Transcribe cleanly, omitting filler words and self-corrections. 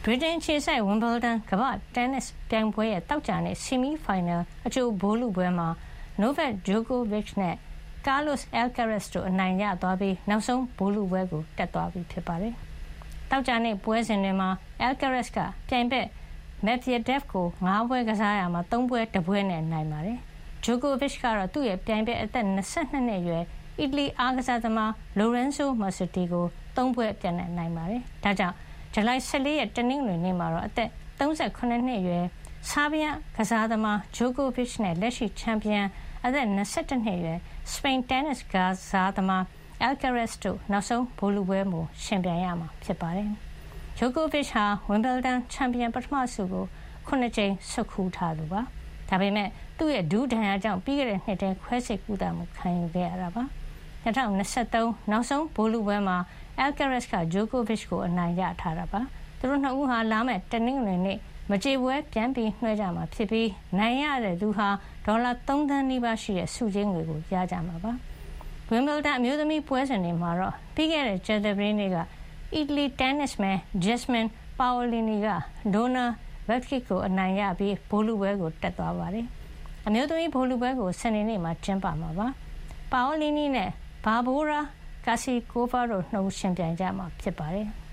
ဗြိတိန်ခြေစိုက် Wimbledon ကမ္ဘာ့တင်းနစ်ပြိုင်ပွဲရဲ့တောက်ကြတဲ့ဆီမီဖိုင်နယ်အကြိုဗိုလ်လုပွဲမှာ Novak Djokovic နဲ့ Carlos Alcaraz တို့အနိုင်ရသွားပြီးနောက်ဆုံးဗိုလ်လုပွဲကိုတက်သွားပြီဖြစ်ပါတယ်။တောက်ကြတဲ့ပွဲစဉ်တွေမှာ Alcaraz ကပြိုင်ဘက် Medvedev ကို9ပွဲကစားရမှာ3ပွဲတပွဲနဲ့နိုင်ပါတယ်။ Djokovic ကတော့သူ့ရဲ့ပြိုင်ဘက်အသက်22နှစ်အရွယ်အီတလီအားကစားသမား Lorenzo Musetti ကို3ပွဲအပြတ်နဲ့နိုင်ပါတယ်။ဒါကြောင့်ဇူလိုင်14ရက်တနင်္ဂနွေနေ့မှာတော့အသက်38နှစ်အရွယ်ဆားဘီးယားကစားသမား Djokovic နဲ့လက်ရှိချန်ပီယံအသက်21နှစ်အရွယ်စပိန်တင်းနစ်ကစားသမား Alcaraz တို့နောက်ဆုံးဗိုလ်လုပွဲမှာရှင်ပြိုင်ရမှာဖြစ်ပါတယ်။ Djokovic ဟာ Wimbledon ချန်ပီယံပထမဆုကို9ကြိမ်ဆွတ်ခူးထားသူပါ။ဒါပေမဲ့သူ့ရဲ့ဒူးဒဏ်ရာကြောင့်ပြီးခဲ့တဲ့နှစ်ထဲခွဲစိတ်ကုသမှုခံယူခဲ့ရတာပါ။2023နောက်ဆုံးဗိုလ်လုပွဲမှာ Alcaraz က Djokovic ကိုအနိုင်ရထားတာပါ။သူတို့နှစ်ဦးဟာလာမယ့်တနင်္ဂနွေနေ့မကြေပွဲပြန်ပြီးနှွှဲကြမှာဖြစ်ပြီးနိုင်ရတဲ့သူဟာဒေါ်လာ3သန်းနီးပါးရှိတဲ့ဆုကြေးငွေကိုရကြမှာပါ။ Wimbledon အမျိုးသမီးပွဲစဉ်တွေမှာတော့ပြီးခဲ့တဲ့ကြာသပတေးနေ့ကအီတလီတင်းနစ်မယ် Jasmine Paolini က Donna Vekic ကိုအနိုင်ရပြီးဗိုလ်လုပွဲကိုတက်သွားပါတယ်။အမျိုးသမီးဗိုလ်လုပွဲကိုစနေနေ့မှာကျင်းပမှာပါ။ Paolini နဲ့ Barbora Krejcikova တို့နှစ်ဦးရှင်ပြိုင်ကြမှာဖြစ်ပါတယ်။